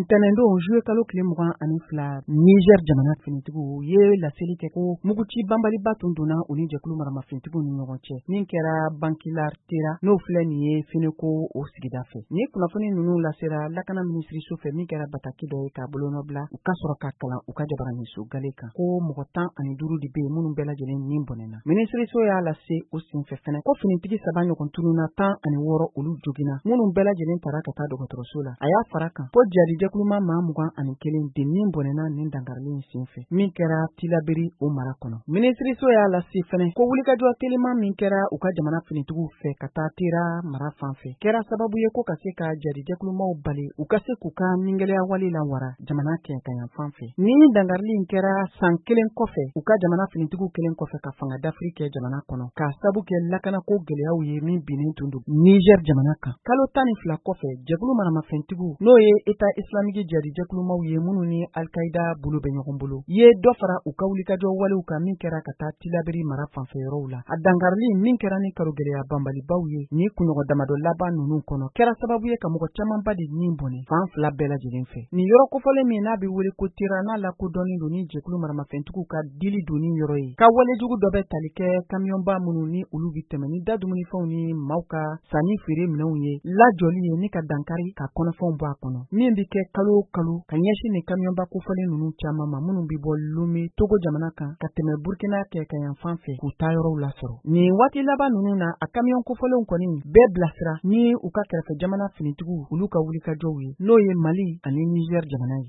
ntɛnɛndon juillet kalo tile 22 Niger jamana finitigiw ye laseli kɛ ko muguci banbaliba tun donna u ni jɛkulu maramafɛntigiw ni ɲɔgɔn cɛ min kɛra Bankilar Tera n'o filɛ nin ye Feneko o sigida fɛ. Ni kunnafoni ninnu lasera lakana minisiriso fɛ min kɛra bataki dɔ ye k'a bolonɔbila u ka sɔrɔ ka kalan u ka jabaraninso gale kan ko mɔgɔ 15 de bɛ minnu bɛɛ lajɛlen nin bɔnɛna. Minisiriso y'a lase o senfɛ fɛnɛ ko finitigi 7 ɲɔgɔn tununa 16 olu jogina minnu bɛɛ lajɛlen taara ka taa dɔgɔtɔrɔso la. A y'a fara kan ko jadijɛkuluma maa 21 de nin bɔnɛna nin dangarili senfɛ min kɛra Tilaberi o mara kɔnɔ. Minisiriso y'a lase fɛnɛ ko wulikajɔ telima min kɛra u ka jamana finitigiw fɛ ka taa Tera mara fan fɛ kɛra sababu ye ko ka se ka jadijɛkulumaw bali u ka se k'u ka ningɛlɛya wale la wara jamana kɛnkan fan fɛ. Ni dangarili in kɛra san 1 kɔfɛ u ka jamana finitigiw kelen kɔfɛ ka fanga dafiri kɛ jamana kɔnɔ ka sabu kɛ lakanako gɛlɛyaw ye min binnen tun don Niger jamana kan. Kalo 12 kɔfɛ jɛkulu maramafɛntigiw n'o ye État islamique jadijɛkulumaw ye minnu ni Al-Qaïda bolo bɛ ɲɔgɔn bolo ye dɔ fara u ka wulikajɔ walew kan min kɛra ka taa Tilaberi mara fanfɛ yɔrɔw la. A dangarili min kɛra ni karo gɛlɛya banbalibaw ye ni kunɲɔgɔn damadɔ laban ninnu kɔnɔ kɛra sababu ye ka mɔgɔ camanba de nin bɔnɛ fan fila bɛɛ lajɛlen fɛ. Nin yɔrɔ kofɔlen min n'a bɛ wele ko Tera n'a lakodɔnnen don ni jɛkulu maramafɛntigiw ka dili doni yɔrɔ ye ka walejugu dɔ bɛ tali kɛ kamiyɔnba minnu ni olu bi tɛmɛ ni da dumunifɛnw ni maaw ka sanni feere minɛnw ye lajɔli ye ni ka dankari ka kɔnɔfɛnw bɔ a kɔnɔ min bi kɛ kalo o kalo ka ɲɛsin ni kamiyɔnba kofɔlen ninnu caman ma minnu bi bɔ Lome Togo jamana kan ka tɛmɛ Burkina kɛkan fan fɛ k'u taa yɔrɔw lasɔrɔ. Nin waati laban ninnu na a kamiyɔn kofɔlenw kɔni bɛɛ bilasira ni u ka kɛrɛfɛ jamana finitigiw olu ka wulikajɔw ye n'o ye Mali ani Niger jamana ye.